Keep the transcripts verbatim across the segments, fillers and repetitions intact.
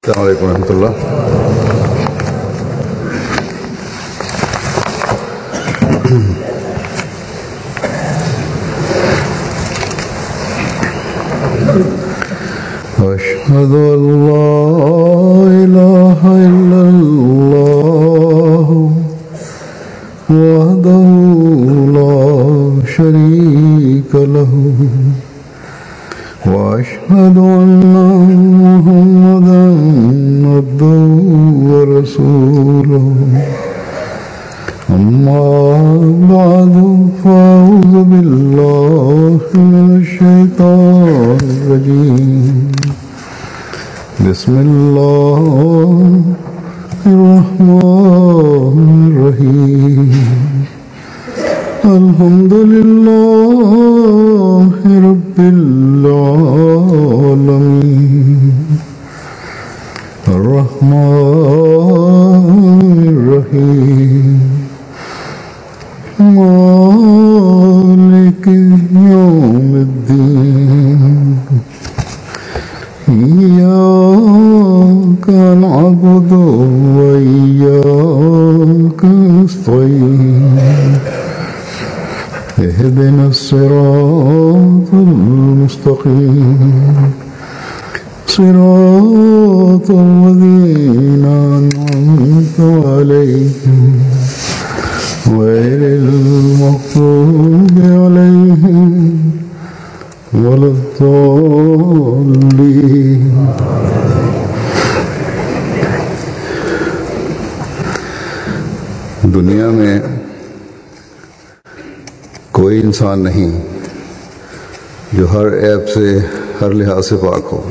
السلام علیکم ورحمۃ اللہ. أشهد أن لا إله إلا الله وحده لا شريك له وأشهد أن محمدا عبده ورسوله أما بعد فأعوذ بالله من الشيطان الرجيم بسم الله الرحمن الرحيم الحمد لله رب العالمين الرحمن الرحيم مالك يوم الدين إياك نعبد وإياك نستعين اهدنا الصراط المستقيم صراط الذين أنعمت عليهم غير المغضوب عليهم ولا الضالين. دنیا میں کوئی انسان نہیں جو ہر عیب سے ہر لحاظ سے پاک ہو.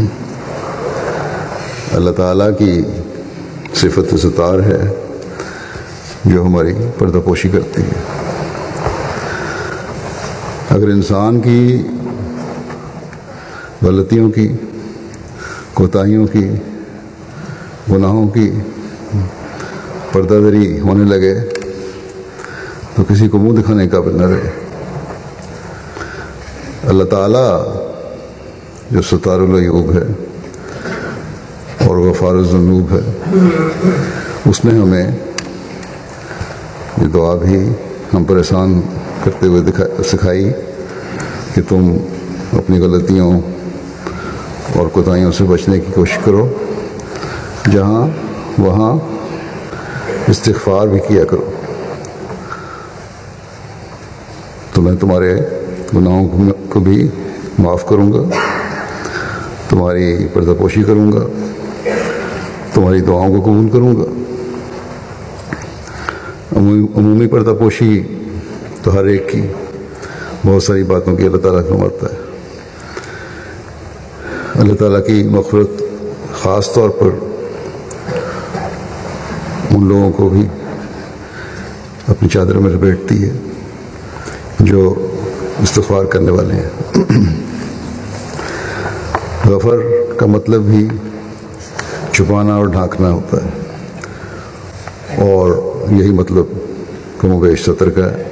اللہ تعالیٰ کی صفت ستار ہے جو ہماری پردہ پوشی کرتی ہے. اگر انسان کی غلطیوں کی، کوتاہیوں کی، گناہوں کی پردہ داری ہونے لگے تو کسی کو منہ دکھانے کا قابل نہ رہے. اللہ تعالیٰ جو ستار العیوب ہے اور غفار الذنوب ہے، اس نے ہمیں یہ دعا بھی ہم پر احسان کرتے ہوئے سکھائی کہ تم اپنی غلطیوں اور کوتاہیوں سے بچنے کی کوشش کرو، جہاں وہاں استغفار بھی کیا کرو تو میں تمہارے گناہوں کو بھی معاف کروں گا، تمہاری پردہ پوشی کروں گا، تمہاری دعاؤں کو قبول کروں گا. عمومی پردہ پوشی تو ہر ایک کی بہت ساری باتوں کی اللہ تعالیٰ فرماتا ہے. اللہ تعالیٰ کی مغفرت خاص طور پر ان لوگوں کو بھی اپنی چادر میں لپیٹتی ہے جو استغفار کرنے والے ہیں. غفر کا مطلب بھی چھپانا اور ڈھانکنا ہوتا ہے، اور یہی مطلب کم و بیش ستر کا ہے.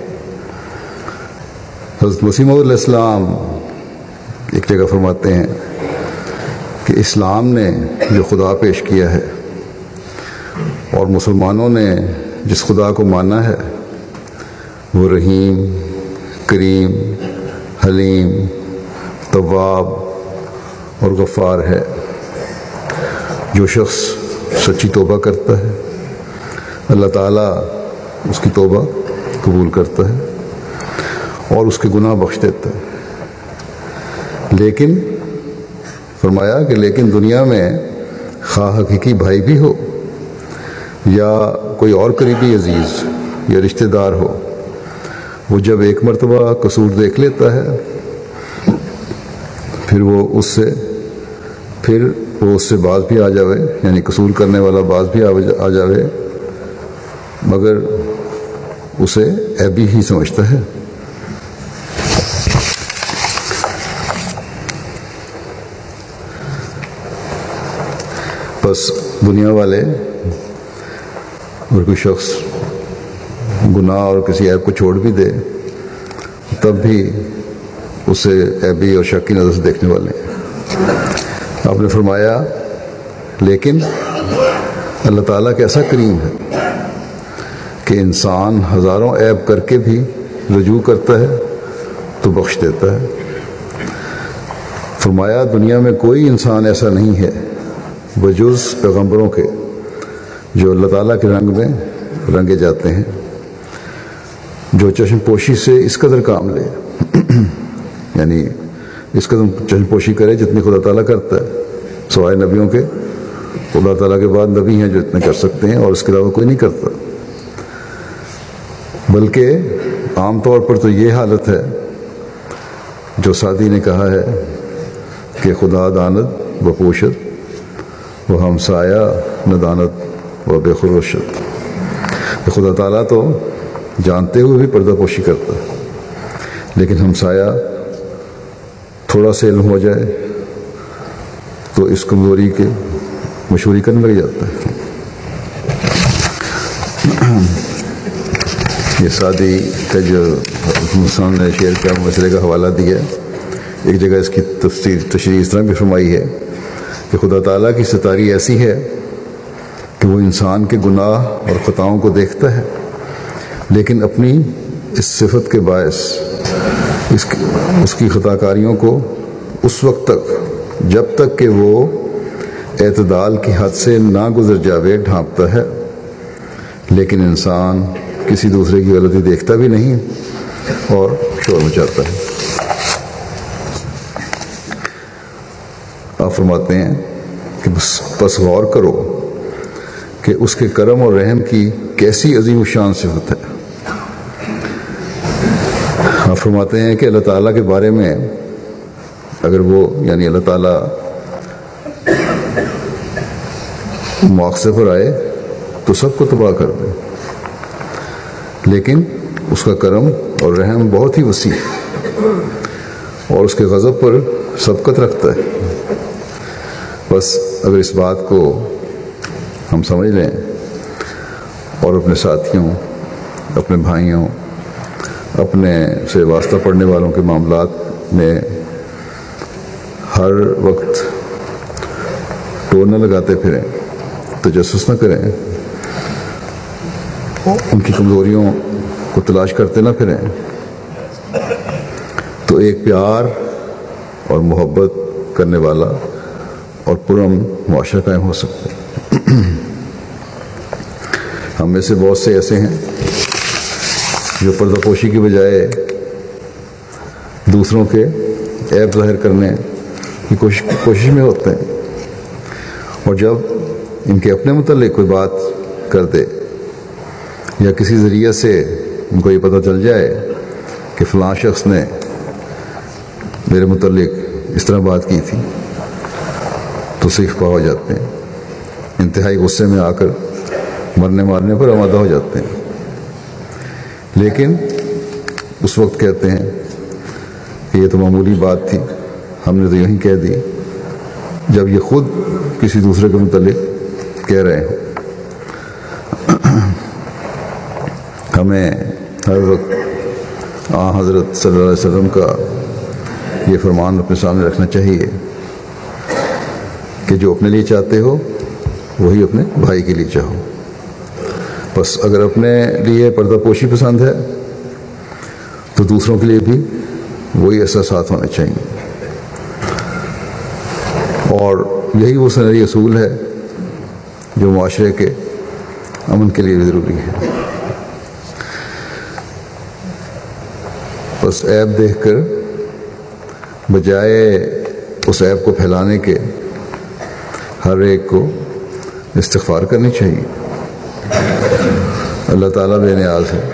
حضرت مسیح موعود علیہ السلام ایک جگہ فرماتے ہیں کہ اسلام نے جو خدا پیش کیا ہے اور مسلمانوں نے جس خدا کو مانا ہے وہ رحیم، کریم، حلیم، تواب اور غفار ہے. جو شخص سچی توبہ کرتا ہے اللہ تعالیٰ اس کی توبہ قبول کرتا ہے اور اس کے گناہ بخش دیتا ہے. لیکن فرمایا کہ لیکن دنیا میں خواہ حقیقی بھائی بھی ہو یا کوئی اور قریبی عزیز یا رشتہ دار ہو، وہ جب ایک مرتبہ قصور دیکھ لیتا ہے پھر وہ اس سے پھر وہ اس سے باز بھی آ جاوے، یعنی قصور کرنے والا باز بھی آ جاوے، مگر اسے عیبی ہی سمجھتا ہے. بس دنیا والے اور کوئی شخص گناہ اور کسی عیب کو چھوڑ بھی دے تب بھی اسے عیبی اور شک کی نظر سے دیکھنے والے ہیں. آپ نے فرمایا لیکن اللہ تعالیٰ کیسا کریم ہے کہ انسان ہزاروں عیب کر کے بھی رجوع کرتا ہے تو بخش دیتا ہے۔ فرمایا دنیا میں کوئی انسان ایسا نہیں ہے بجز پیغمبروں کے جو اللہ تعالیٰ کے رنگ میں رنگے جاتے ہیں، جو چشم پوشی سے اس قدر کام لے یعنی اس قدر چشم پوشی کرے جتنی خدا تعالیٰ کرتا ہے، سوائے نبیوں کے خدا تعالیٰ کے بعد نبی ہیں جو اتنے کر سکتے ہیں اور اس کے علاوہ کوئی نہیں کرتا۔ بلکہ عام طور پر تو یہ حالت ہے جو سعدی نے کہا ہے کہ خدا داند و پوشد و ہمسایہ ندانت و بے خروشت، خدا تعالیٰ تو جانتے ہوئے بھی پردہ پوشی کرتا ہے، لیکن ہمسایہ تھوڑا سا علم ہو جائے تو اس کمزوری کے مشہوری کرنے لگ جاتا ہے۔ یہ سعدی کا جو ہندوستان نے شعر کا مسئلے کا حوالہ دیا، ایک جگہ اس کی تفسیر تشریح اس طرح بھی فرمائی ہے کہ خدا تعالیٰ کی ستاری ایسی ہے کہ وہ انسان کے گناہ اور خطاؤں کو دیکھتا ہے، لیکن اپنی اس صفت کے باعث اس کی اس کی خطا کاریوں کو اس وقت تک جب تک کہ وہ اعتدال کی حد سے نہ گزر جاوے ڈھانپتا ہے، لیکن انسان کسی دوسرے کی غلطی دیکھتا بھی نہیں اور شور مچاتا ہے۔ آپ فرماتے ہیں کہ بس بس غور کرو کہ اس کے کرم اور رحم کی کیسی عظیم الشان صفت ہے۔ آپ فرماتے ہیں کہ اللہ تعالیٰ کے بارے میں اگر وہ یعنی اللہ تعالیٰ مواخذے پر آئے تو سب کو تباہ کر دے، لیکن اس کا کرم اور رحم بہت ہی وسیع اور اس کے غضب پر سبقت رکھتا ہے۔ بس اگر اس بات کو ہم سمجھ لیں اور اپنے ساتھیوں، اپنے بھائیوں، اپنے سے واسطہ پڑھنے والوں کے معاملات میں ہر وقت ٹور نہ لگاتے پھریں، تجسس نہ کریں، ان کی کمزوریوں کو تلاش کرتے نہ پھریں، تو ایک پیار اور محبت کرنے والا اور پرامن معاشرہ قائم ہو سکتا ہے۔ ہم میں سے بہت سے ایسے ہیں جو پردہ پوشی کی بجائے دوسروں کے عیب ظاہر کرنے کی کوشش کوشش میں ہوتے ہیں، اور جب ان کے اپنے متعلق کوئی بات کر دے یا کسی ذریعے سے ان کو یہ پتہ چل جائے کہ فلاں شخص نے میرے متعلق اس طرح بات کی تھی تو سیخ پا ہو جاتے ہیں، انتہائی غصے میں آ کر مرنے مارنے پر آمادہ ہو جاتے ہیں، لیکن اس وقت کہتے ہیں کہ یہ تو معمولی بات تھی، ہم نے تو یوں ہی کہہ دی، جب یہ خود کسی دوسرے کے متعلق کہہ رہے ہیں۔ ہمیں ہر وقت آن حضرت صلی اللہ علیہ وسلم کا یہ فرمان اپنے سامنے رکھنا چاہیے کہ جو اپنے لیے چاہتے ہو وہی اپنے بھائی کے لیے چاہو۔ بس اگر اپنے لیے پردہ پوشی پسند ہے تو دوسروں کے لیے بھی وہی احساسات ہونے چاہیے، اور یہی وہ سنہری اصول ہے جو معاشرے کے امن کے لیے بھی ضروری ہے۔ بس عیب دیکھ کر بجائے اس عیب کو پھیلانے کے ہر ایک کو استغفار کرنی چاہیے۔ اللہ تعالیٰ بے نیاز ہے،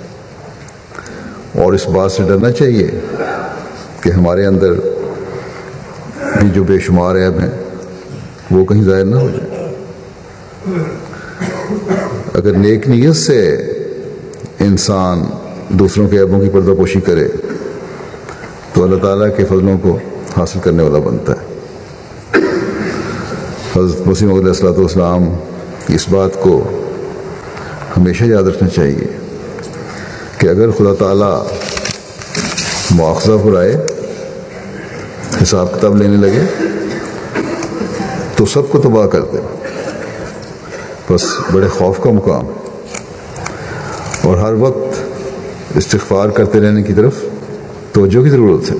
اور اس بات سے ڈرنا چاہیے کہ ہمارے اندر بھی جو بے شمار عیب ہیں وہ کہیں ظاہر نہ ہو جائے۔ اگر نیک نیت سے انسان دوسروں کے عیبوں کی پردہ پوشی کرے تو اللہ تعالیٰ کے فضلوں کو حاصل کرنے والا بنتا ہے۔ حضرت مسیح موعود علیہ الصلوۃ والسلام کی اس بات کو ہمیشہ یاد رکھنا چاہیے کہ اگر خدا تعالیٰ مواخذہ پر آئے، حساب کتاب لینے لگے، تو سب کو تباہ کر دے. بس بڑے خوف کا مقام اور ہر وقت استغفار کرتے رہنے کی طرف توجہ کی ضرورت ہے.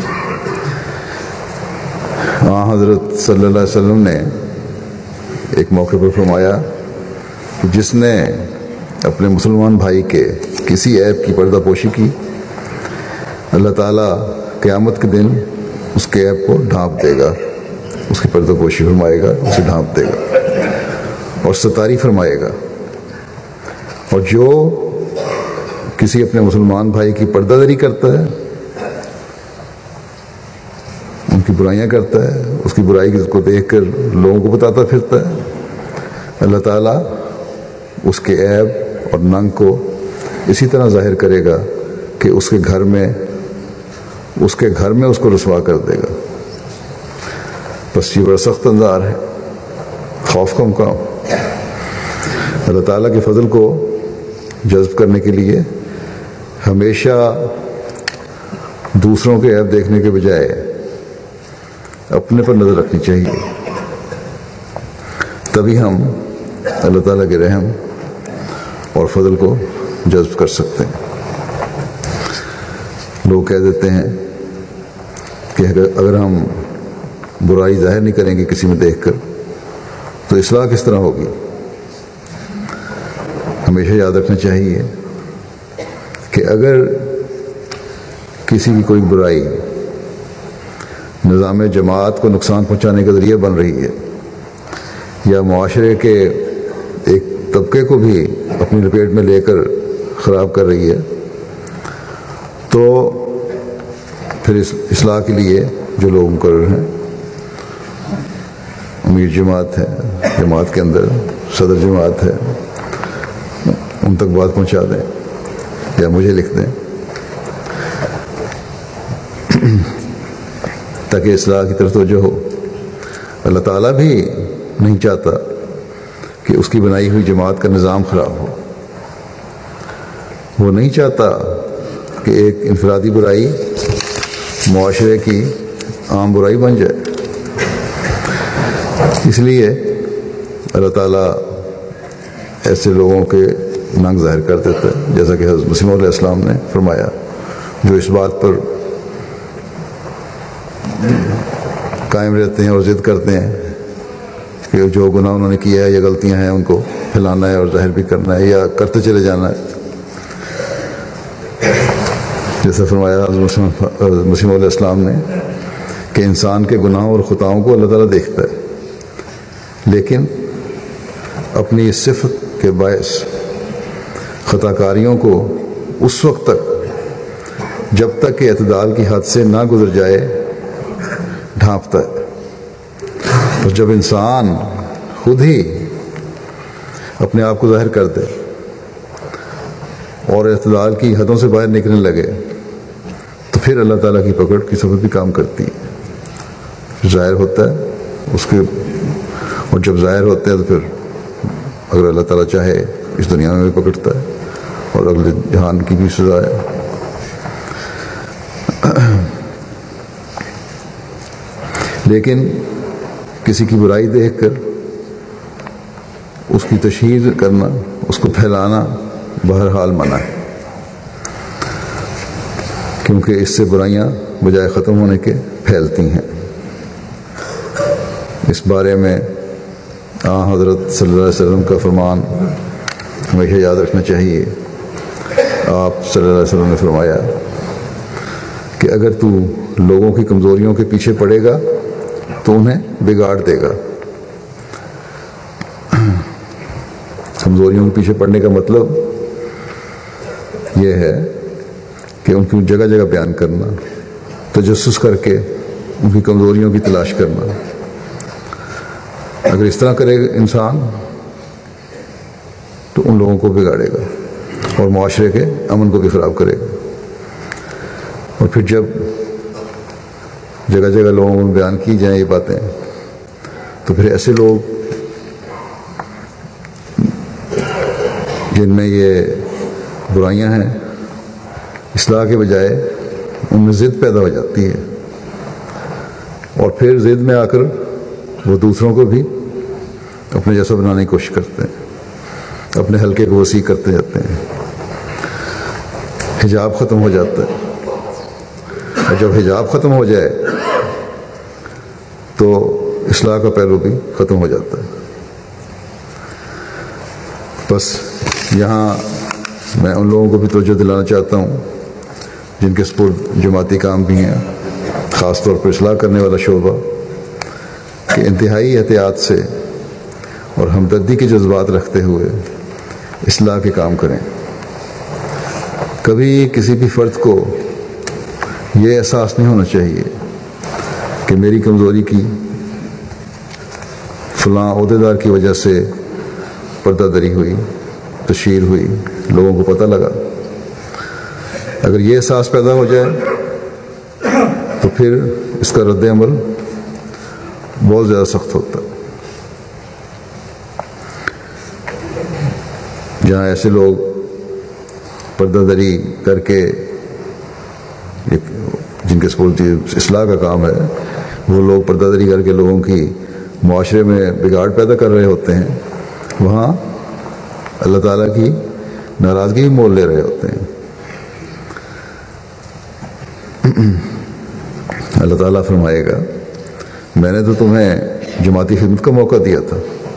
ہاں حضرت صلی اللہ علیہ وسلم نے ایک موقع پر فرمایا کہ جس نے اپنے مسلمان بھائی کے کسی عیب کی پردہ پوشی کی، اللہ تعالیٰ قیامت کے دن اس کے عیب کو ڈھانپ دے گا، اس کی پردہ پوشی فرمائے گا، اسے ڈھانپ دے گا اور ستاری فرمائے گا. اور جو کسی اپنے مسلمان بھائی کی پردہ داری کرتا ہے، ان کی برائیاں کرتا ہے، اس کی برائی کو دیکھ کر لوگوں کو بتاتا پھرتا ہے، اللہ تعالیٰ اس کے عیب اور ننگ کو اسی طرح ظاہر کرے گا کہ اس کے گھر میں اس کے گھر میں اس کو رسوا کر دے گا. بس یہ بڑا سخت انذار ہے، خوف کا مقام. اللہ تعالیٰ کے فضل کو جذب کرنے کے لیے ہمیشہ دوسروں کے عیب دیکھنے کے بجائے اپنے پر نظر رکھنی چاہیے. تبھی ہم اللہ تعالیٰ کے رحم اور فضل کو جذب کر سکتے ہیں. لوگ کہہ دیتے ہیں کہ اگر ہم برائی ظاہر نہیں کریں گے کسی میں دیکھ کر تو اصلاح کس طرح ہوگی. ہمیشہ یاد رکھنا چاہیے کہ اگر کسی کی کوئی برائی نظام جماعت کو نقصان پہنچانے کا ذریعہ بن رہی ہے یا معاشرے کے ایک طبقے کو بھی اپنی لپیٹ میں لے کر خراب کر رہی ہے، تو پھر اس اصلاح کے لیے جو لوگ مقرر ہیں، امیر جماعت ہے، جماعت کے اندر صدر جماعت ہے، ان تک بات پہنچا دیں یا مجھے لکھ دیں تاکہ اصلاح کی طرف توجہ ہو. اللہ تعالیٰ بھی نہیں چاہتا کہ اس کی بنائی ہوئی جماعت کا نظام خراب ہو. وہ نہیں چاہتا کہ ایک انفرادی برائی معاشرے کی عام برائی بن جائے. اس لیے اللہ تعالیٰ ایسے لوگوں کے ننگ ظاہر کر دیتا ہے، جیسا کہ حضرت مسیح علیہ السلام نے فرمایا، جو اس بات پر قائم رہتے ہیں اور ضد کرتے ہیں کہ جو گناہ انہوں نے کیا ہے یا غلطیاں ہیں ان کو پھیلانا ہے اور ظاہر بھی کرنا ہے یا کرتے چلے جانا ہے. جیسا فرمایا حضرت مسیح علیہ السلام نے کہ انسان کے گناہوں اور خطاؤں کو اللہ تعالیٰ دیکھتا ہے، لیکن اپنی اس صفت کے باعث خطا کاریوں کو اس وقت تک جب تک کہ اعتدال کی حد سے نہ گزر جائے ڈھانپتا ہے. اور جب انسان خود ہی اپنے آپ کو ظاہر کر دے اور اعتدال کی حدوں سے باہر نکلنے لگے تو پھر اللہ تعالیٰ کی پکڑ کی سبب بھی کام کرتی ہے. ظاہر ہوتا ہے اس کے، اور جب ظاہر ہوتے ہیں تو پھر اگر اللہ تعالیٰ چاہے اس دنیا میں بھی پکڑتا ہے اور اگلے جہان کی بھی سزا ہے. لیکن کسی کی برائی دیکھ کر اس کی تشہیر کرنا، اس کو پھیلانا بہرحال منع ہے، کیونکہ اس سے برائیاں بجائے ختم ہونے کے پھیلتی ہیں. اس بارے میں آن حضرت صلی اللہ علیہ وسلم کا فرمان ہمیشہ یاد رکھنا چاہیے. آپ صلی اللہ علیہ وسلم نے فرمایا کہ اگر تو لوگوں کی کمزوریوں کے پیچھے پڑے گا تو انہیں بگاڑ دے گا. کمزوریوں کے پیچھے پڑنے کا مطلب یہ ہے کہ ان کی جگہ جگہ بیان کرنا، تجسس کر کے ان کی کمزوریوں کی تلاش کرنا. اگر اس طرح کرے گا انسان تو ان لوگوں کو بگاڑے گا اور معاشرے کے امن کو بھی خراب کرے گا. اور پھر جب جگہ جگہ لوگوں کو بیان کی جائیں یہ باتیں تو پھر ایسے لوگ جن میں یہ برائیاں ہیں اصلاح کے بجائے ان میں ضد پیدا ہو جاتی ہے اور پھر ضد میں آ کر وہ دوسروں کو بھی اپنے جیسا بنانے کی کوشش کرتے ہیں، اپنے حلقے کو وسیع کرتے جاتے ہیں، حجاب ختم ہو جاتا ہے، اور جب حجاب ختم ہو جائے تو اصلاح کا پہلو بھی ختم ہو جاتا ہے۔ بس یہاں میں ان لوگوں کو بھی توجہ دلانا چاہتا ہوں جن کے سپرد جماعتی کام بھی ہیں، خاص طور پر اصلاح کرنے والا شعبہ، کہ انتہائی احتیاط سے اور ہمدردی کے جذبات رکھتے ہوئے اصلاح کے کام کریں۔ کبھی کسی بھی فرد کو یہ احساس نہیں ہونا چاہیے کہ میری کمزوری کی، فلاں عہدیدار کی وجہ سے پردہ دری ہوئی، تشہیر ہوئی، لوگوں کو پتہ لگا۔ اگر یہ احساس پیدا ہو جائے تو پھر اس کا رد عمل بہت زیادہ سخت ہوتا ہے۔ جہاں ایسے لوگ پردہ دری کر کے، جن کے سپرد اصلاح کا کام ہے، وہ لوگ پردہ دری کر کے لوگوں کی معاشرے میں بگاڑ پیدا کر رہے ہوتے ہیں، وہاں اللہ تعالیٰ کی ناراضگی بھی مول لے رہے ہوتے ہیں۔ اللہ تعالیٰ فرمائے گا، میں نے تو تمہیں جماعتی خدمت کا موقع دیا تھا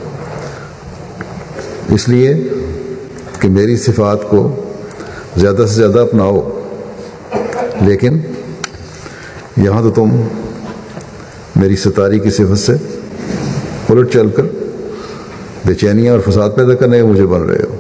اس لیے کہ میری صفات کو زیادہ سے زیادہ اپناؤ، لیکن یہاں تو تم میری ستاری کی صفت سے الٹ چل کر بے چینیاں اور فساد پیدا کرنے کے مجھے بن رہے ہو۔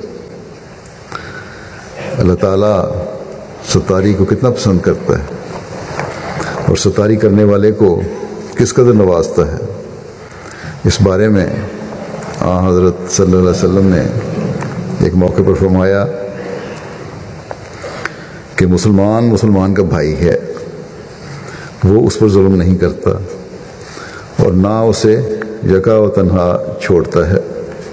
اللہ تعالیٰ ستاری کو کتنا پسند کرتا ہے اور ستاری کرنے والے کو کس قدر نوازتا ہے، اس بارے میں آن حضرت صلی اللہ علیہ وسلم نے ایک موقع پر فرمایا کہ مسلمان مسلمان کا بھائی ہے، وہ اس پر ظلم نہیں کرتا اور نہ اسے یکا و تنہا چھوڑتا ہے۔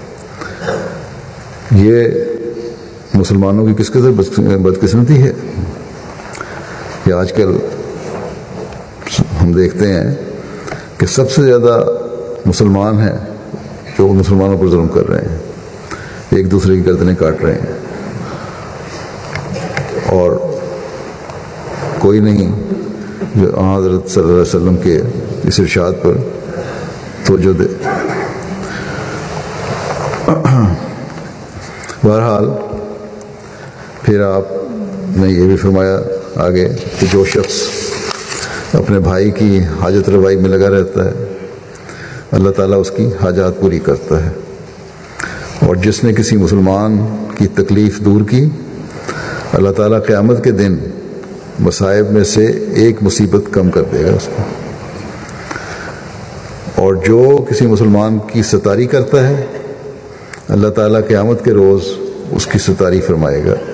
یہ مسلمانوں کی کس قدر بدقسمتی ہے کہ آج کل ہم دیکھتے ہیں کہ سب سے زیادہ مسلمان ہیں جو مسلمانوں پر ظلم کر رہے ہیں، ایک دوسرے کی گردنیں کاٹ رہے ہیں، اور کوئی نہیں جو حضرت صلی اللہ علیہ وسلم کے اس ارشاد پر توجہ دے۔ بہرحال پھر آپ نے یہ بھی فرمایا آگے کہ جو شخص اپنے بھائی کی حاجت روائی میں لگا رہتا ہے، اللہ تعالیٰ اس کی حاجات پوری کرتا ہے، اور جس نے کسی مسلمان کی تکلیف دور کی، اللہ تعالیٰ قیامت کے دن مصائب میں سے ایک مصیبت کم کر دے گا اس کو، اور جو کسی مسلمان کی ستاری کرتا ہے، اللہ تعالیٰ قیامت کے روز اس کی ستاری فرمائے گا۔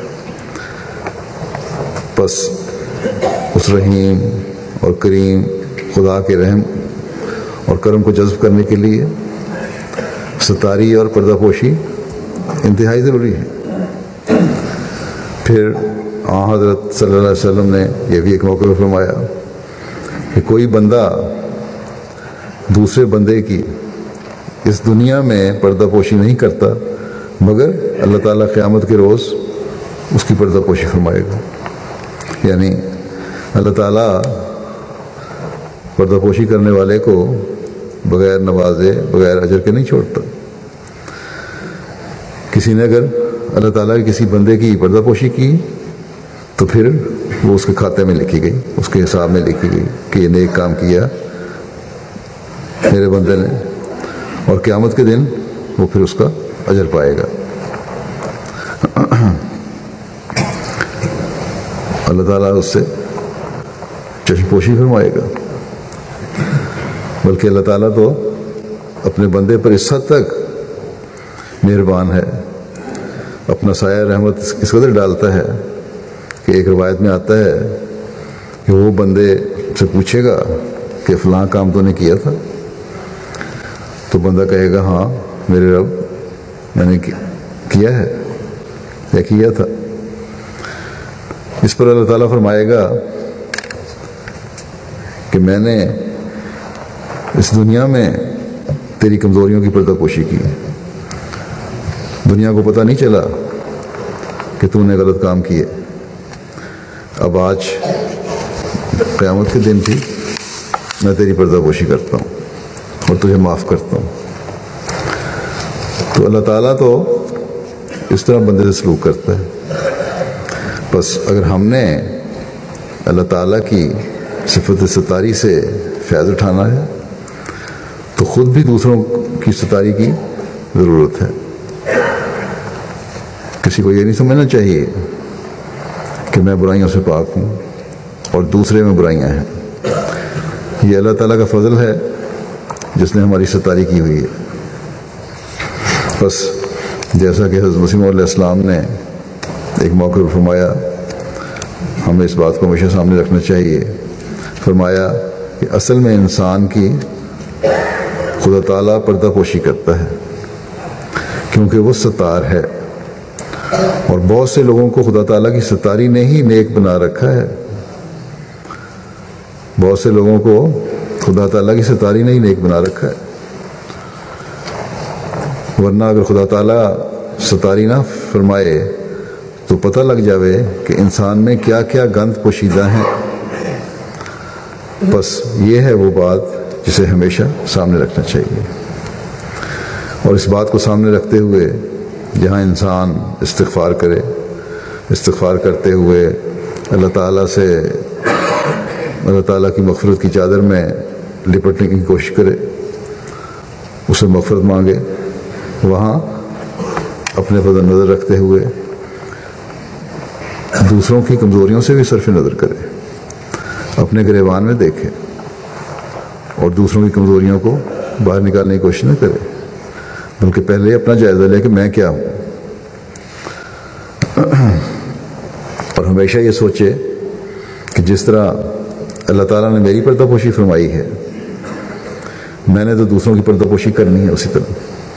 بس اس رحیم اور کریم خدا کے رحم اور کرم کو جذب کرنے کے لیے ستاری اور پردہ پوشی انتہائی ضروری ہے۔ پھر آن حضرت صلی اللہ علیہ وسلم نے یہ بھی ایک موقع پر فرمایا کہ کوئی بندہ دوسرے بندے کی اس دنیا میں پردہ پوشی نہیں کرتا مگر اللہ تعالیٰ قیامت کے روز اس کی پردہ پوشی فرمائے گا۔ یعنی اللہ تعالیٰ پردہ پوشی کرنے والے کو بغیر نوازے، بغیر اجر کے نہیں چھوڑتا۔ کسی نے اگر اللہ تعالیٰ کے کسی بندے کی پردہ پوشی کی تو پھر وہ اس کے کھاتے میں لکھی گئی، اس کے حساب میں لکھی گئی کہ یہ نیک کام کیا میرے بندے نے، اور قیامت کے دن وہ پھر اس کا اجر پائے گا۔ اللہ تعالیٰ اس سے چشم پوشی فرمائے گا، بلکہ اللہ تعالیٰ تو اپنے بندے پر اس حد تک مہربان ہے، اپنا سایہ رحمت اس قدر ڈالتا ہے کہ ایک روایت میں آتا ہے کہ وہ بندے سے پوچھے گا کہ فلاں کام تو نے کیا تھا، تو بندہ کہے گا ہاں میرے رب میں نے کیا ہے یا کیا تھا۔ اس پر اللہ تعالیٰ فرمائے گا کہ میں نے اس دنیا میں تیری کمزوریوں کی پردہ پوشی کی. دنیا کو پتہ نہیں چلا کہ تو نے غلط کام کیے. اب آج قیامت کے دن بھی میں تیری پردہ پوشی کرتا ہوں اور تجھے معاف کرتا ہوں. تو اللہ تعالیٰ تو اس طرح بندے سے سلوک کرتا ہے. بس اگر ہم نے اللہ تعالیٰ کی صفت ستاری سے فیض اٹھانا ہے تو خود بھی دوسروں کی ستاری کی ضرورت ہے. کسی کو یہ نہیں سمجھنا چاہیے کہ میں برائیوں سے پاک ہوں اور دوسرے میں برائیاں ہیں. یہ اللہ تعالیٰ کا فضل ہے جس نے ہماری ستاری کی ہوئی ہے. بس جیسا کہ حضرت مسیح علیہ السلام نے ایک موقع پر فرمایا, ہمیں اس بات کو ہمیشہ سامنے رکھنا چاہیے. فرمایا کہ اصل میں انسان کی خدا تعالیٰ پردہ پوشی کرتا ہے کیونکہ وہ ستار ہے, اور بہت سے لوگوں کو خدا تعالیٰ کی ستاری نے ہی نیک بنا رکھا ہے. بہت سے لوگوں کو خدا تعالیٰ کی ستاری نے ہی نیک بنا رکھا ہے. ورنہ اگر خدا تعالیٰ ستاری نہ فرمائے تو پتہ لگ جاوے کہ انسان میں کیا کیا گند پوشیدہ ہیں. بس یہ ہے وہ بات جسے ہمیشہ سامنے رکھنا چاہیے, اور اس بات کو سامنے رکھتے ہوئے جہاں انسان استغفار کرے, استغفار کرتے ہوئے اللہ تعالیٰ سے اللہ تعالیٰ کی مغفرت کی چادر میں لپٹنے کی کوشش کرے, اسے مغفرت مانگے, وہاں اپنے پر نظر رکھتے ہوئے دوسروں کی کمزوریوں سے بھی صرف نظر کرے, اپنے گریبان میں دیکھے اور دوسروں کی کمزوریوں کو باہر نکالنے کی کوشش نہ کرے, بلکہ پہلے اپنا جائزہ لے کہ میں کیا ہوں. اور ہمیشہ یہ سوچے کہ جس طرح اللہ تعالیٰ نے میری پردہ پوشی فرمائی ہے, میں نے تو دوسروں کی پردہ پوشی کرنی ہے اسی طرح.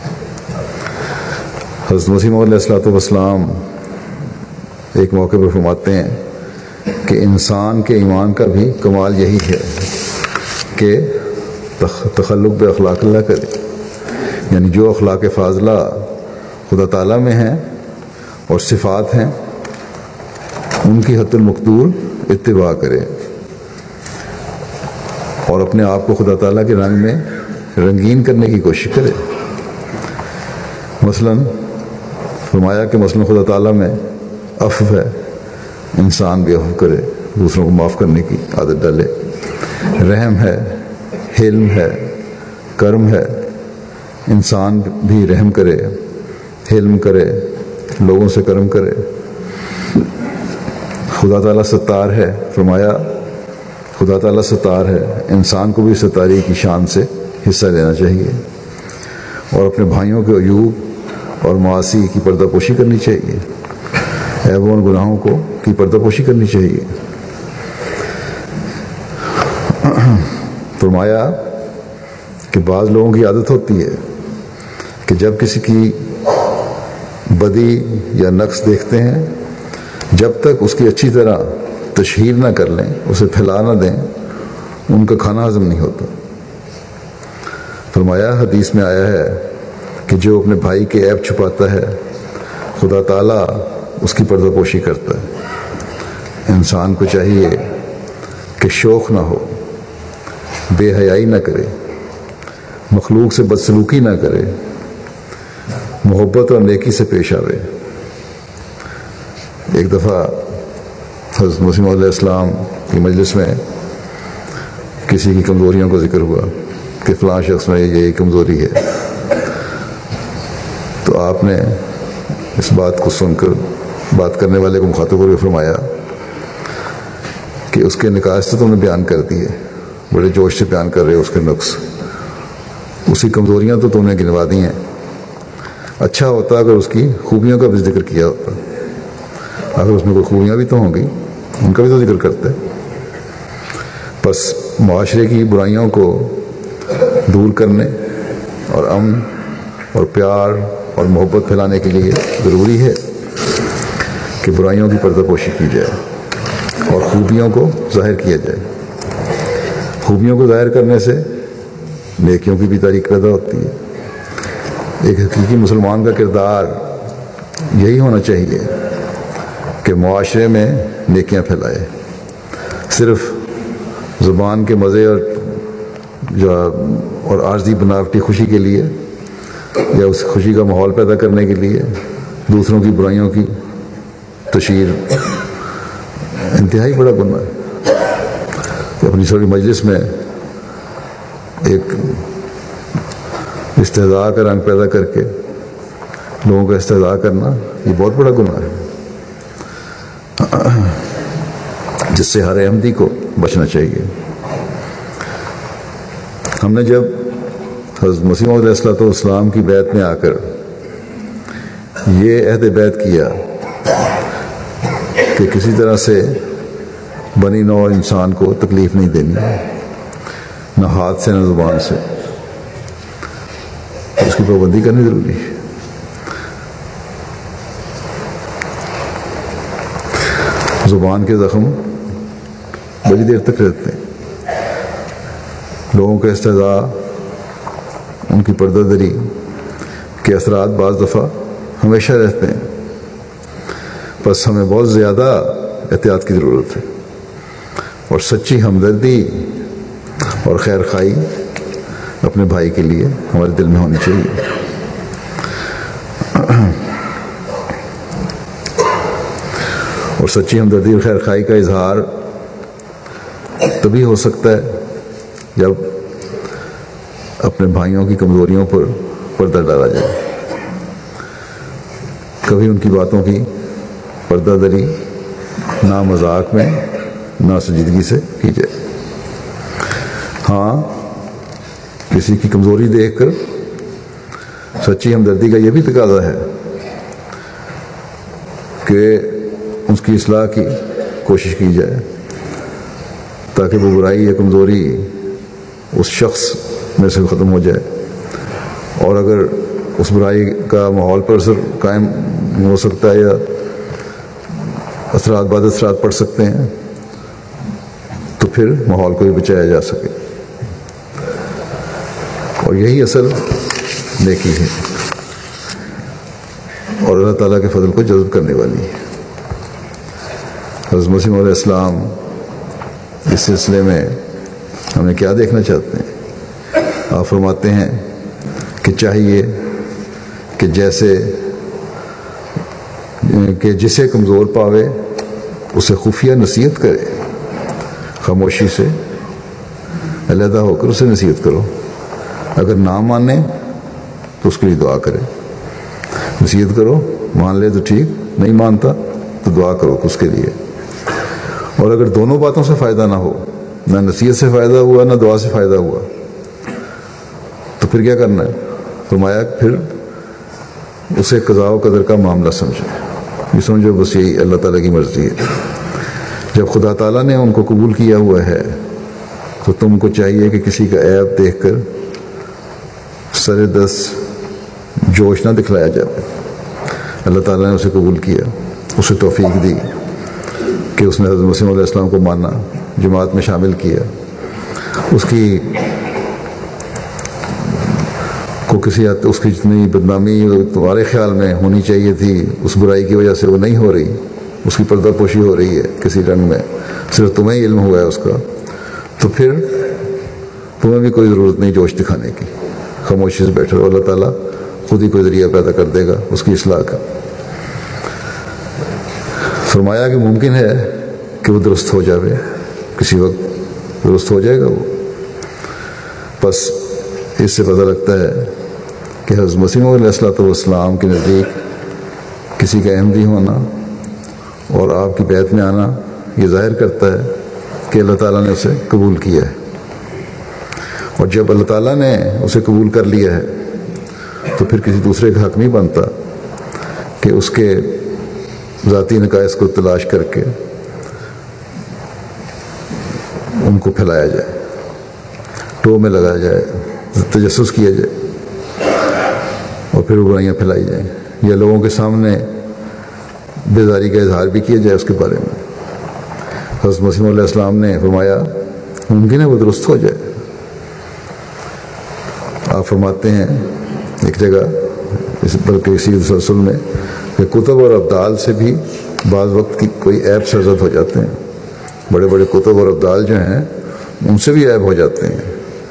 حضرت مسیح علیہ الصلوۃ والسلام ایک موقع پر فرماتے ہیں کہ انسان کے ایمان کا بھی کمال یہی ہے کہ تخلق بے اخلاق اللہ کرے, یعنی جو اخلاق فاضلہ خدا تعالیٰ میں ہیں اور صفات ہیں ان کی حت المقدور اتباع کرے اور اپنے آپ کو خدا تعالیٰ کے رنگ میں رنگین کرنے کی کوشش کرے. مثلاً فرمایا کہ مثلاً خدا تعالیٰ میں عفو ہے, انسان بھی عفو کرے, دوسروں کو معاف کرنے کی عادت ڈالے. رحم ہے, حلم ہے, کرم ہے, انسان بھی رحم کرے, حلم کرے, لوگوں سے کرم کرے. خدا تعالیٰ ستار ہے, فرمایا خدا تعالیٰ ستار ہے, انسان کو بھی ستاری کی شان سے حصہ لینا چاہیے اور اپنے بھائیوں کے عیوب اور معاصی کی پردہ پوشی کرنی چاہیے, عیبوں اور گناہوں کو کی پردہ پوشی کرنی چاہیے. فرمایا کہ بعض لوگوں کی عادت ہوتی ہے کہ جب کسی کی بدی یا نقص دیکھتے ہیں, جب تک اس کی اچھی طرح تشہیر نہ کر لیں, اسے پھیلا نہ دیں, ان کا کھانا ہضم نہیں ہوتا. فرمایا حدیث میں آیا ہے کہ جو اپنے بھائی کے عیب چھپاتا ہے خدا تعالیٰ اس کی پردہ پوشی کرتا ہے. انسان کو چاہیے کہ شوق نہ ہو, بے حیائی نہ کرے, مخلوق سے بدسلوکی نہ کرے, محبت اور نیکی سے پیش آوے. ایک دفعہ حضرت مسیح علیہ السلام کی مجلس میں کسی کی کمزوریوں کا ذکر ہوا کہ فلاں شخص میں یہ کمزوری ہے, تو آپ نے اس بات کو سن کر بات کرنے والے کو مخاطب کر کے فرمایا کہ اس کے نکاح سے تم نے بیان کر دی ہے, بڑے جوش سے بیان کر رہے ہو اس کے نقص, اسی کمزوریاں تو تم نے گنوا دی ہیں. اچھا ہوتا اگر اس کی خوبیوں کا بھی ذکر کیا ہوتا, اگر اس میں کوئی خوبیاں بھی تو ہوں گی ان کا بھی تو ذکر کرتے. بس معاشرے کی برائیوں کو دور کرنے اور امن اور پیار اور محبت پھیلانے کے لیے ضروری ہے کہ برائیوں کی پردہ پوشی کی جائے اور خوبیوں کو ظاہر کیا جائے. خوبیوں کو ظاہر کرنے سے نیکیوں کی بھی تاریخ پیدا ہوتی ہے۔ ایک حقیقی مسلمان کا کردار یہی ہونا چاہیے کہ معاشرے میں نیکیاں پھیلائے، صرف زبان کے مزے اور جو اور عارضی بناوٹی خوشی کے لیے یا اس خوشی کا ماحول پیدا کرنے کے لیے دوسروں کی برائیوں کی تشہیر انتہائی بڑا گناہ ہے۔ کہ اپنی چھوٹی مجلس میں ایک استہزاء کا رنگ پیدا کر کے لوگوں کا استہزاء کرنا یہ بہت بڑا گناہ ہے، جس سے ہر احمدی کو بچنا چاہیے۔ ہم نے جب حضرت مسیح موعود علیہ الصلوۃ والسلام کی بیعت میں آ کر یہ عہد بیعت کیا کہ کسی طرح سے بنی نوع انسان کو تکلیف نہیں دینی، نہ ہاتھ سے نہ زبان سے، اس کی پابندی کرنی ضروری ہے۔ زبان کے زخم بڑی دیر تک رہتے ہیں، لوگوں کا استہزاء، ان کی پردہ دری کے اثرات بعض دفعہ ہمیشہ رہتے ہیں، بس ہمیں بہت زیادہ احتیاط کی ضرورت ہے، اور سچی ہمدردی اور خیر خواہی اپنے بھائی کے لیے ہمارے دل میں ہونی چاہیے۔ اور سچی ہمدردی اور خیر خواہی کا اظہار تبھی ہو سکتا ہے جب اپنے بھائیوں کی کمزوریوں پر پردہ ڈالا جائے، کبھی ان کی باتوں کی پردہ دری نہ مذاق میں نہ سنجیدگی سے کی جائے۔ ہاں، کسی کی کمزوری دیکھ کر سچی ہمدردی کا یہ بھی تقاضا ہے کہ اس کی اصلاح کی کوشش کی جائے، تاکہ وہ برائی یا کمزوری اس شخص میں سے ختم ہو جائے، اور اگر اس برائی کا ماحول پر اثر قائم ہو سکتا ہے یا اثرات بعد اثرات پڑ سکتے ہیں تو پھر ماحول کو بھی بچایا جا سکے، اور یہی اصل نیکی ہے اور اللہ تعالیٰ کے فضل کو جذب کرنے والی ہے۔ حضرت مسیح علیہ السلام اس سلسلے میں ہمیں کیا دیکھنا چاہتے ہیں؟ آپ فرماتے ہیں کہ چاہیے کہ جیسے کہ جسے کمزور پاوے اسے خفیہ نصیحت کرے، خاموشی سے علیحدہ ہو کر اسے نصیحت کرو، اگر نہ مانے تو اس کے لیے دعا کرے، نصیحت کرو، مان لے تو ٹھیک، نہیں مانتا تو دعا کرو اس کے لیے۔ اور اگر دونوں باتوں سے فائدہ نہ ہو، نہ نصیحت سے فائدہ ہوا نہ دعا سے فائدہ ہوا، تو پھر کیا کرنا ہے؟ فرمایا کہ پھر اسے قضاء و قدر کا معاملہ سمجھے، یہ سمجھو بس یہی اللہ تعالیٰ کی مرضی ہے۔ جب خدا تعالیٰ نے ان کو قبول کیا ہوا ہے تو تم کو چاہیے کہ کسی کا عیب دیکھ کر سر دس جوش نہ دکھلایا جائے۔ اللہ تعالیٰ نے اسے قبول کیا، اسے توفیق دی کہ اس نے حضرت مسیح علیہ السلام کو مانا، جماعت میں شامل کیا، اس کی کو کسی حد اس کی جتنی بدنامی تمہارے خیال میں ہونی چاہیے تھی اس برائی کی وجہ سے وہ نہیں ہو رہی، اس کی پردہ پوشی ہو رہی ہے کسی رنگ میں، صرف تمہیں علم ہوا ہے اس کا، تو پھر تمہیں بھی کوئی ضرورت نہیں جوش دکھانے کی، خاموشی سے بیٹھے رہو، اللہ تعالیٰ خود ہی کوئی ذریعہ پیدا کر دے گا اس کی اصلاح کا۔ فرمایا کہ ممکن ہے کہ وہ درست ہو جائے، کسی وقت درست ہو جائے گا وہ، بس اس سے پتہ لگتا ہے کہ حضرت مسیح علیہ الصلوۃ والسلام کے نزدیک کسی کا احمدی ہونا اور آپ کی بیعت میں آنا یہ ظاہر کرتا ہے کہ اللہ تعالیٰ نے اسے قبول کیا ہے، اور جب اللہ تعالیٰ نے اسے قبول کر لیا ہے تو پھر کسی دوسرے کا حق نہیں بنتا کہ اس کے ذاتی نقائص کو تلاش کر کے ان کو پھیلایا جائے، ٹو میں لگایا جائے، تجسس کیا جائے اور پھر وہ برائیاں پھیلائی جائیں، یا لوگوں کے سامنے بیزاری کا اظہار بھی کیا جائے اس کے بارے میں۔ حضرت مسیح علیہ السلام نے فرمایا ممکن ہے وہ درست ہو جائے، آپ فرماتے ہیں ایک جگہ اس بلکہ اسی تسلسل میں کہ کتب اور ابدال سے بھی بعض وقت کی کوئی عیب سرزد ہو جاتے ہیں. بڑے بڑے کتب اور ابدال جو ہیں ان سے بھی عیب ہو جاتے ہیں.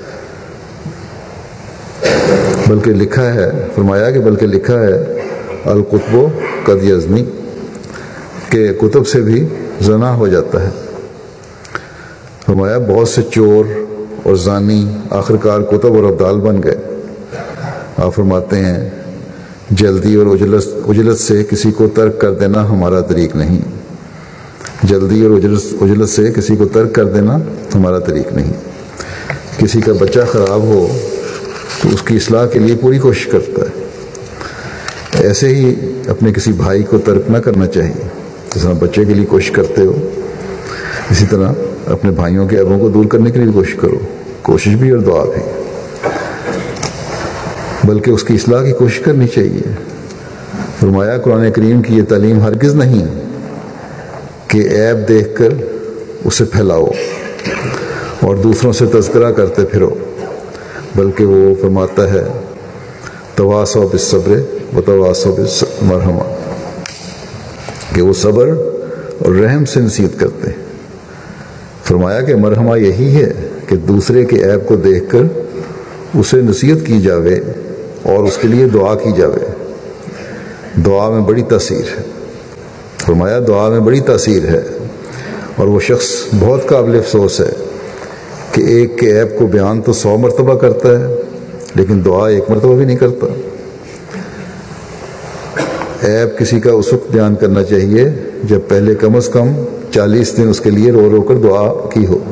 بلکہ لکھا ہے، فرمایا کہ بلکہ لکھا ہے القطب قد یزنی، کہ کتب سے بھی زنا ہو جاتا ہے. فرمایا بہت سے چور اور زانی آخر کار کتب اور ابدال بن گئے. آپ فرماتے ہیں جلدی اور عجلت عجلت سے کسی کو ترک کر دینا ہمارا طریق نہیں. جلدی اور عجلت عجلت سے کسی کو ترک کر دینا ہمارا طریق نہیں. کسی کا بچہ خراب ہو تو اس کی اصلاح کے لیے پوری کوشش کرتا ہے. ایسے ہی اپنے کسی بھائی کو ترک نہ کرنا چاہیے. جس طرح بچے کے لیے کوشش کرتے ہو اسی طرح اپنے بھائیوں کے عیبوں کو دور کرنے کے لیے کوشش کرو. کوشش بھی اور دعا بھی، بلکہ اس کی اصلاح کی کوشش کرنی چاہیے. فرمایا قرآن کریم کی یہ تعلیم ہرگز نہیں کہ عیب دیکھ کر اسے پھیلاؤ اور دوسروں سے تذکرہ کرتے پھرو، بلکہ وہ فرماتا ہے تواصوا بالصبر وتواصوا بالمرحمہ، کہ وہ صبر اور رحم سے نصیحت کرتے ہیں. فرمایا کہ مرحمہ یہی ہے کہ دوسرے کے عیب کو دیکھ کر اسے نصیحت کی جاوے اور اس کے لیے دعا کی جاوے. دعا میں بڑی تاثیر ہے. فرمایا دعا میں بڑی تاثیر ہے، اور وہ شخص بہت قابل افسوس ہے کہ ایک کے عیب کو بیان تو سو مرتبہ کرتا ہے لیکن دعا ایک مرتبہ بھی نہیں کرتا. عیب کسی کا اس وقت بیان کرنا چاہیے جب پہلے کم از کم چالیس دن اس کے لیے رو رو کر دعا کی ہو.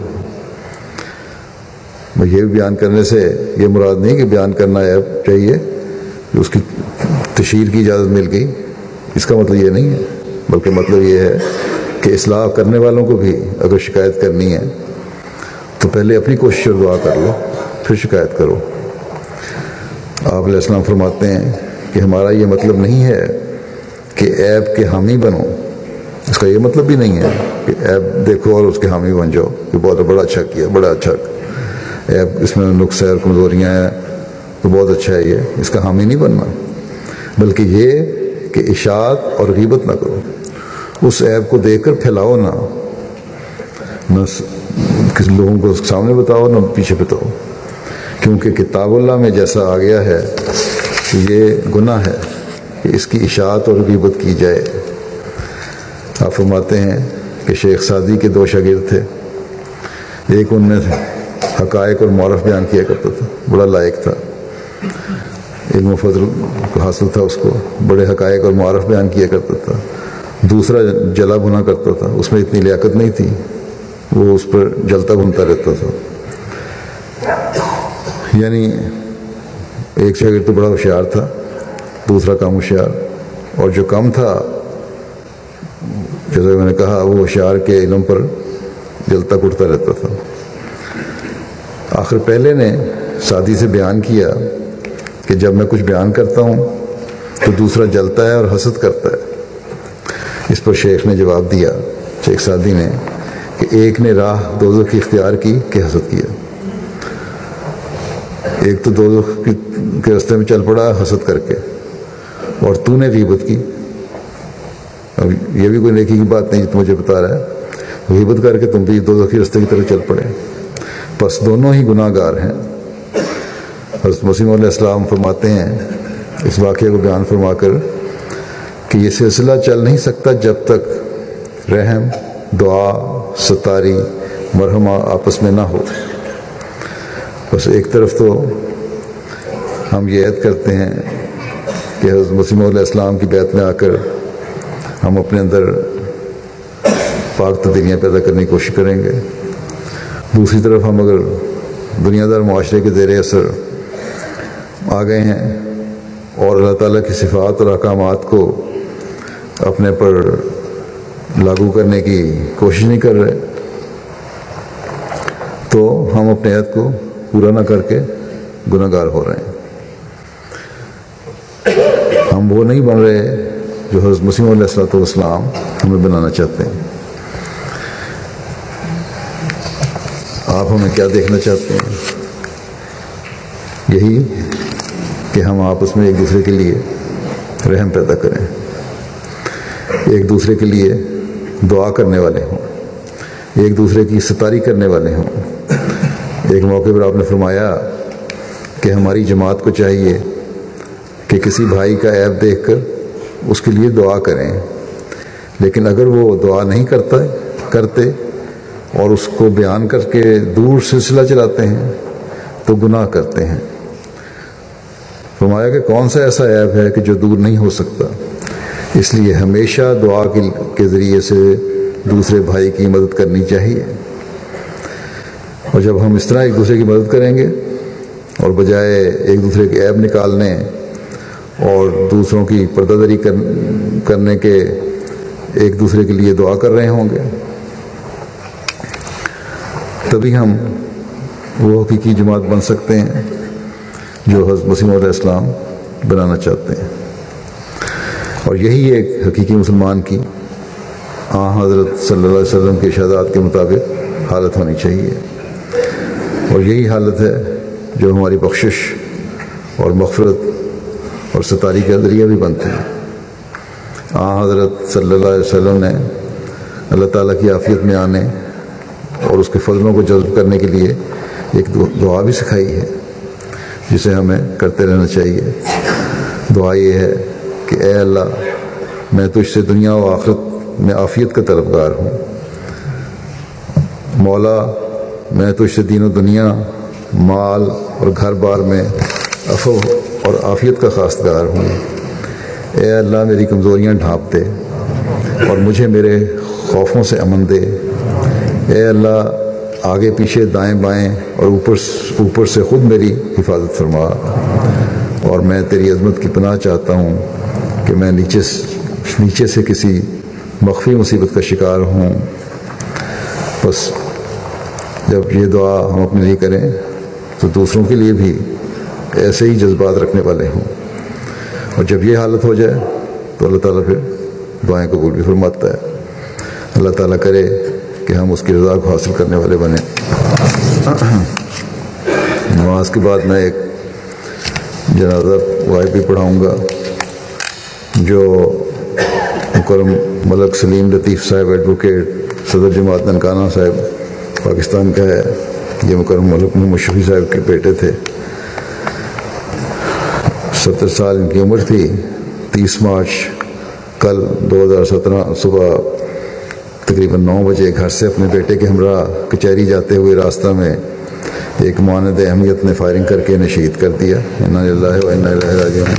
یہ بھی بیان کرنے سے یہ مراد نہیں کہ بیان کرنا عیب چاہیے کہ اس کی تشہیر کی اجازت مل گئی، اس کا مطلب یہ نہیں ہے، بلکہ مطلب یہ ہے کہ اصلاح کرنے والوں کو بھی اگر شکایت کرنی ہے تو پہلے اپنی کوشش اور دعا کر لو، پھر شکایت کرو. آپ علیہ السلام فرماتے ہیں کہ ہمارا یہ مطلب نہیں ہے کہ عیب کے حامی بنو. اس کا یہ مطلب بھی نہیں ہے کہ عیب دیکھو اور اس کے حامی بن جاؤ کہ بہت بڑا اچھا کیا، بڑا اچھا عیب اس میں نقص اور کمزوریاں ہیں تو بہت اچھا ہے، یہ اس کا حامی نہیں بننا. بلکہ یہ کہ اشاعت اور غیبت نہ کرو، اس عیب کو دیکھ کر پھیلاؤ نہ، نہ کسی لوگوں کو سامنے بتاؤ نہ پیچھے بتاؤ، کیونکہ کتاب اللہ میں جیسا آ گیا ہے کہ یہ گناہ ہے کہ اس کی اشاعت اور غیبت کی جائے. آپ فرماتے ہیں کہ شیخ سعدی کے دو شاگرد تھے. ایک ان میں حقائق اور معرف بیان کیا کرتا تھا، بڑا لائق تھا، علم و فضل کو حاصل تھا، اس کو بڑے حقائق اور معرف بیان کیا کرتا تھا. دوسرا جلا بھنا کرتا تھا، اس میں اتنی لیاقت نہیں تھی، وہ اس پر جلتا بھنتا رہتا تھا. یعنی ایک شاگرد تو بڑا ہوشیار تھا، دوسرا کم ہوشیار، اور جو کم تھا جیسے میں نے کہا وہ ہوشیار کے علم پر جلتا کٹتا رہتا تھا. آخر پہلے نے سعدی سے بیان کیا کہ جب میں کچھ بیان کرتا ہوں تو دوسرا جلتا ہے اور حسد کرتا ہے. اس پر شیخ نے جواب دیا، شیخ سعدی نے، کہ ایک نے راہ دوزخ کی اختیار کی کہ حسد کیا. ایک تو دوزخ کے راستے میں چل پڑا حسد کر کے، اور تو نے غیبت کی. اب یہ بھی کوئی نیکی کی بات نہیں جو مجھے بتا رہا ہے، غیبت کر کے تم بھی دوزخ کے راستے کی طرف چل پڑے. بس دونوں ہی گناہ گار ہیں. حضرت مسیح علیہ السلام فرماتے ہیں اس واقعے کو بیان فرما کر کہ یہ سلسلہ چل نہیں سکتا جب تک رحم، دعا، ستاری، مرحمہ آپس میں نہ ہو. بس ایک طرف تو ہم یہ عہد کرتے ہیں کہ حضرت مسیح علیہ السلام کی بیعت میں آ کر ہم اپنے اندر پاک تبدیلیاں پیدا کرنے کی کوشش کریں گے. دوسری طرف ہم اگر دنیا دار معاشرے کے زیر اثر آ گئے ہیں اور اللہ تعالیٰ کی صفات اور احکامات کو اپنے پر لاگو کرنے کی کوشش نہیں کر رہے تو ہم اپنے عہد کو پورا نہ کر کے گناہ گار ہو رہے ہیں. ہم وہ نہیں بن رہے جو حضرت مسیح علیہ الصلوۃ والسلام ہمیں بنانا چاہتے ہیں. آپ ہمیں کیا دیکھنا چاہتے ہیں؟ یہی کہ ہم آپس میں ایک دوسرے کے لیے رحم پیدا کریں، ایک دوسرے کے لیے دعا کرنے والے ہوں، ایک دوسرے کی ستاری کرنے والے ہوں۔ ایک موقع پر آپ نے فرمایا کہ ہماری جماعت کو چاہیے کہ کسی بھائی کا عیب دیکھ کر اس کے لیے دعا کریں، لیکن اگر وہ دعا نہیں کرتا کرتے اور اس کو بیان کر کے دور سلسلہ چلاتے ہیں تو گناہ کرتے ہیں۔ فرمایا کہ کون سا ایسا عیب ہے کہ جو دور نہیں ہو سکتا، اس لیے ہمیشہ دعا کے ذریعے سے دوسرے بھائی کی مدد کرنی چاہیے۔ اور جب ہم اس طرح ایک دوسرے کی مدد کریں گے اور بجائے ایک دوسرے کے عیب نکالنے اور دوسروں کی پردہ داری کرنے کے ایک دوسرے کے لیے دعا کر رہے ہوں گے، تبھی ہم وہ حقیقی جماعت بن سکتے ہیں جو حضرت مسیح علیہ السلام بنانا چاہتے ہیں۔ اور یہی ایک حقیقی مسلمان کی آن حضرت صلی اللہ علیہ وسلم کے ارشادات کے مطابق حالت ہونی چاہیے، اور یہی حالت ہے جو ہماری بخشش اور مغفرت اور ستاری کا ذریعہ بھی بنتی ہے۔ آن حضرت صلی اللہ علیہ وسلم نے اللہ تعالیٰ کی عافیت میں آنے اور اس کے فضلوں کو جذب کرنے کے لیے ایک دعا بھی سکھائی ہے جسے ہمیں کرتے رہنا چاہیے۔ دعا یہ ہے کہ اے اللہ، میں تجھ سے دنیا و آخرت میں عافیت کا طلبگار ہوں۔ مولا، میں تجھ سے دین و دنیا، مال اور گھر بار میں عفو اور عافیت کا خواستگار ہوں۔ اے اللہ، میری کمزوریاں ڈھانپ دے اور مجھے میرے خوفوں سے امن دے۔ اے اللہ، آگے پیچھے دائیں بائیں اور اوپر اوپر سے خود میری حفاظت فرما، اور میں تیری عظمت کی پناہ چاہتا ہوں کہ میں نیچے نیچے سے کسی مخفی مصیبت کا شکار ہوں۔ بس جب یہ دعا ہم اپنے لیے کریں تو دوسروں کے لیے بھی ایسے ہی جذبات رکھنے والے ہوں، اور جب یہ حالت ہو جائے تو اللہ تعالیٰ پھر دعائیں قبول بھی فرماتا ہے۔ اللہ تعالیٰ کرے کہ ہم اس کی رضا کو حاصل کرنے والے بنیں۔ نماز کے بعد میں ایک جنازہ غائب بھی پڑھاؤں گا جو مکرم ملک سلیم لطیف صاحب ایڈوکیٹ صدر جماعت ننکانہ صاحب پاکستان کا ہے۔ یہ مکرم ملک محمد شفیع صاحب کے بیٹے تھے۔ ستر سال ان کی عمر تھی۔ تیس مارچ کل دو ہزار سترہ صبح تقریباً نو بجے گھر سے اپنے بیٹے کے ہمراہ کچہری جاتے ہوئے راستہ میں ایک ماند اہمیت نے فائرنگ کر کے انہیں شہید کر دیا۔ انا للہ و انا الیہ راجعون۔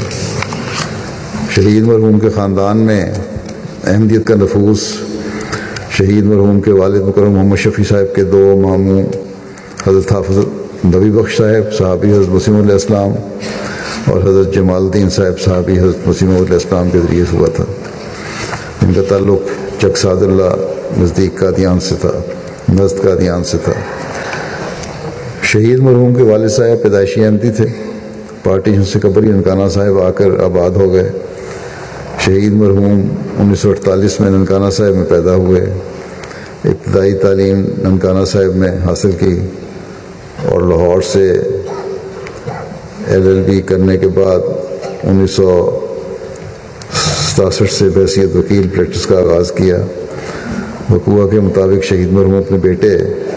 شہید مرحوم کے خاندان میں احمدیت کا نفوذ شہید مرحوم کے والد مکرم محمد شفیع صاحب کے دو ماموں حضرت حافظ نبی بخش صاحب صحابی حضرت مسیح علیہ السلام اور حضرت جمال الدین صاحب صحابی حضرت مسیح علیہ السلام کے ذریعے سے ہوا تھا۔ ان کا تعلق چک سعد اللہ نزدیک قادیان سے تھا، نزد قادیان سے تھا۔ شہید مرحوم کے والد صاحب پیدائشی احمدی تھے۔ پارٹیشن سے قبل ہی ننکانہ صاحب آ کر آباد ہو گئے۔ شہید مرحوم انیس سو اڑتالیس میں ننکانہ صاحب میں پیدا ہوئے۔ ابتدائی تعلیم ننکانہ صاحب میں حاصل کی اور لاہور سے ایل ایل بی کرنے کے بعد انیس سو ستاسٹھ سے بحیثیت وکیل پریکٹس کا آغاز کیا۔ وقوع کے مطابق شہید مرحوم اپنے بیٹے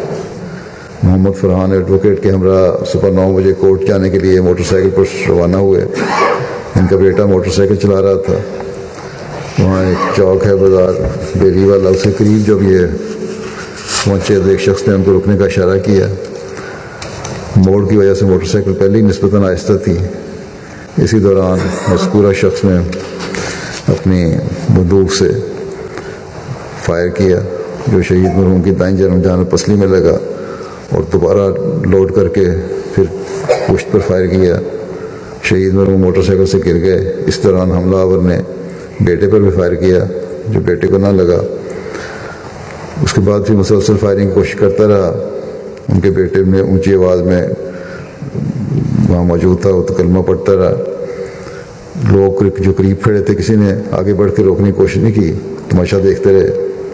محمد فرحان ایڈوکیٹ کے ہمراہ صبح نو بجے کورٹ جانے کے لیے موٹر سائیکل پر روانہ ہوئے۔ ان کا بیٹا موٹر سائیکل چلا رہا تھا۔ وہاں ایک چوک ہے بازار بیلی والا، اس کے قریب جب یہ پہنچے تو ایک شخص نے ان کو رکنے کا اشارہ کیا۔ موڑ کی وجہ سے موٹر سائیکل پہلے ہی نسبتاً آہستہ تھی۔ اسی دوران مذکورہ شخص نے اپنی بندوق سے فائر کیا جو شہید مرحوم کی دائیں جانب پسلی میں لگا اور دوبارہ لوڈ کر کے پھر پشت پر فائر کیا۔ شہید مرحوم موٹر سائیکل سے گر گئے۔ اس دوران حملہ آور نے بیٹے پر بھی فائر کیا جو بیٹے کو نہ لگا۔ اس کے بعد بھی مسلسل فائرنگ کی کوشش کرتا رہا۔ ان کے بیٹے نے اونچی آواز میں وہاں موجود تھا، وہ تو کلمہ پڑھتا رہا۔ لوگ جو قریب کھڑے تھے کسی نے آگے بڑھ کے روکنے کی کوشش نہیں کی، تماشا دیکھتے رہے،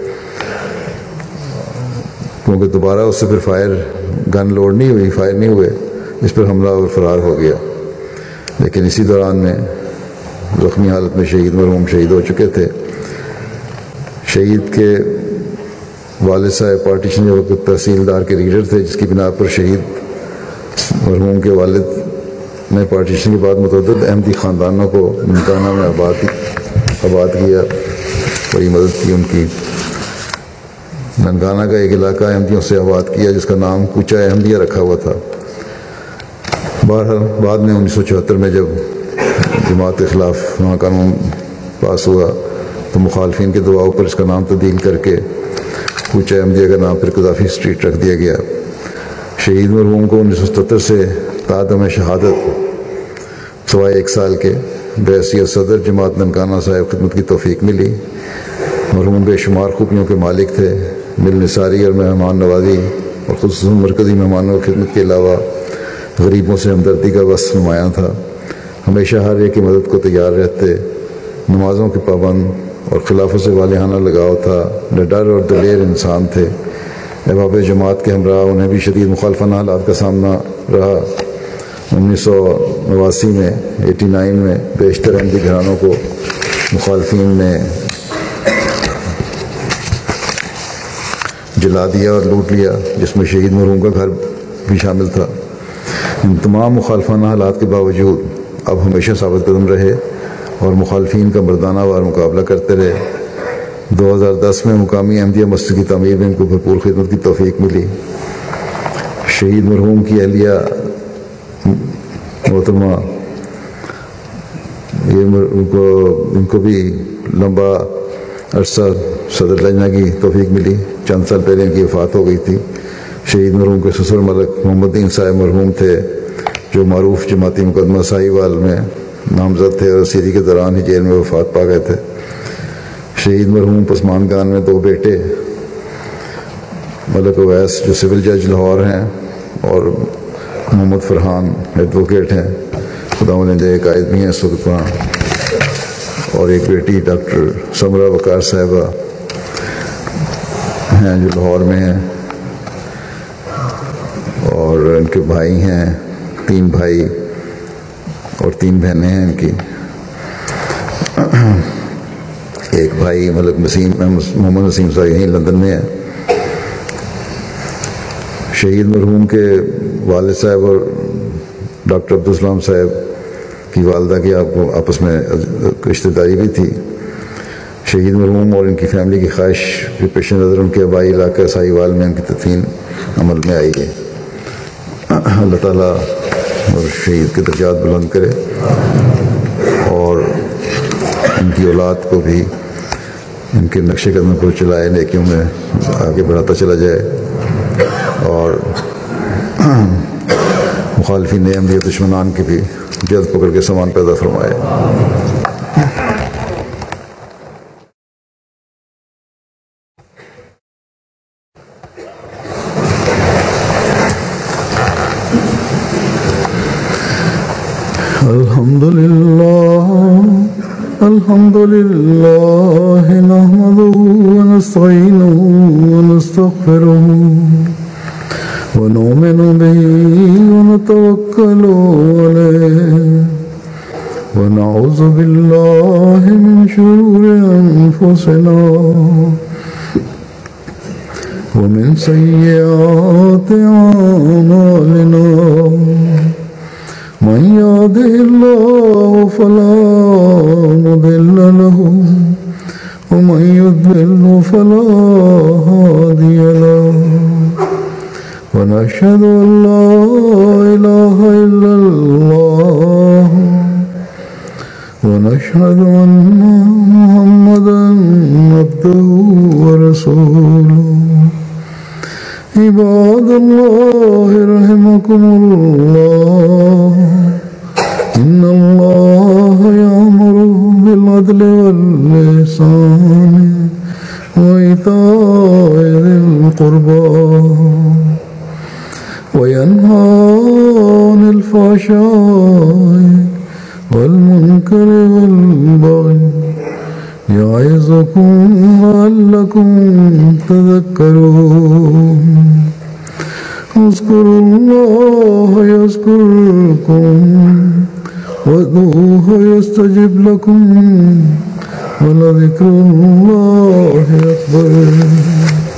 کیونکہ دوبارہ اس سے پھر فائر گن لوڈ نہیں ہوئی، فائر نہیں ہوئے۔ اس پر حملہ اور فرار ہو گیا۔ لیکن اسی دوران میں زخمی حالت میں شہید مرحوم شہید ہو چکے تھے۔ شہید کے والد صاحب پارٹیشن کے وقت تحصیلدار کے ریڈر تھے، جس کی بنا پر شہید مرحوم کے والد نے پارٹیشن کے بعد متعدد احمدی خاندانوں کو ننکانہ میں آباد آباد کیا، بڑی مدد کی ان کی۔ ننکانہ کا ایک علاقہ احمدیوں سے آباد کیا جس کا نام کوچہ احمدیہ رکھا ہوا تھا۔ بہرحال بعد میں انیس سو چوہتر میں جب جماعت کے خلاف وہاں قانون پاس ہوا تو مخالفین کے دباؤ پر اس کا نام تبدیل کر کے کوچہ احمدیہ کا نام پھر قذافی اسٹریٹ رکھ دیا گیا۔ شہید مرحوم کو انیس سو ستر سے تعدم شہادت سوائے ایک سال کے بحیثیت صدر جماعت ننکانہ صاحب خدمت کی توفیق ملی۔ مرحوم بے شمار خوبیوں کے مالک تھے، مل نثاری اور مہمان نوازی اور خصوصاً مرکزی مہمانوں کی خدمت کے علاوہ غریبوں سے ہمدردی کا وصف نمایاں تھا۔ ہمیشہ ہر ایک کی مدد کو تیار رہتے، نمازوں کے پابند اور خلافوں سے والہانہ لگاؤ تھا، نڈر اور دلیر انسان تھے۔ احباب جماعت کے ہمراہ انہیں بھی شدید مخالفانہ حالات کا سامنا رہا۔ انیس سو نواسی میں ایٹی نائن میں بیشتر احمدی گھرانوں کو مخالفین نے جلا دیا اور لوٹ لیا، جس میں شہید مرحوم کا گھر بھی شامل تھا۔ ان تمام مخالفانہ حالات کے باوجود اب ہمیشہ ثابت قدم رہے اور مخالفین کا مردانہ وار مقابلہ کرتے رہے۔ دو ہزار دس میں مقامی احمدیہ مسجد کی تعمیر میں ان کو بھرپور خدمت کی توفیق ملی۔ شہید مرحوم کی اہلیہ محترمہ یہ ان کو ان کو بھی لمبا عرصہ صدر لجنہ کی توفیق ملی۔ چند سال پہلے ان کی وفات ہو گئی تھی۔ شہید مرحوم کے سسر ملک محمد دین صاحب مرحوم تھے، جو معروف جماعتی مقدمہ سائی وال میں نامزد تھے اور اسیری کے دوران ہی جیل میں وفات پا گئے تھے۔ شہید مرحوم پسماندگان میں دو بیٹے ملک اویس جو سول جج لاہور ہیں اور محمد فرحان ایڈوکیٹ ہیں، خدا انہیں قائد بھی ہیں اس وقت وہاں، اور ایک بیٹی ڈاکٹر سمرہ وقار صاحبہ ہیں جو لاہور میں ہیں، اور ان کے بھائی ہیں، تین بھائی اور تین بہنیں ہیں ان کی۔ ایک بھائی ملک نسیم محمد نسیم صاحب یہیں لندن میں ہے۔ شہید مرحوم کے والد صاحب اور ڈاکٹر عبدالسلام صاحب کی والدہ کی آپ کو آپس میں رشتہ داری بھی تھی۔ شہید مرحوم اور ان کی فیملی کی خواہش کے پیش نظر ان کے آبائی علاقہ سائی وال میں ان کی تدفین عمل میں آئی ہے۔ اللہ تعالیٰ اور شہید کے درجات بلند کرے اور ان کی اولاد کو بھی ان کے نقش قدم پر چلائے، نیکیوں میں آگے بڑھاتا چلا جائے، اور مخالفین احمدیت دشمنان کے بھی جلد پکڑ کے سامان پیدا فرمائے۔ الحمد لله الحمد لله نحمده ونستعينه ونستغفره ونؤمن به ونتوكل عليه ونعوذ بالله من شرور أنفسنا ومن سيئات أعمالنا، من يهده الله فلا مضل له ومن يضلل فلا هادي له، ونشهد أن لا إله إلا الله ونشهد أن محمدا عبده ورسوله۔ عباد الله رحمكم الله، إن الله يأمر بالعدل والإحسان وإيتاء ذي القربى وينهى عن الفحشاء والمنكر والبغي يعظكم لعلكم تذكرون۔ اذكروا الله يذكركم وادعوه يستجب لكم ولذكر الله أكبر.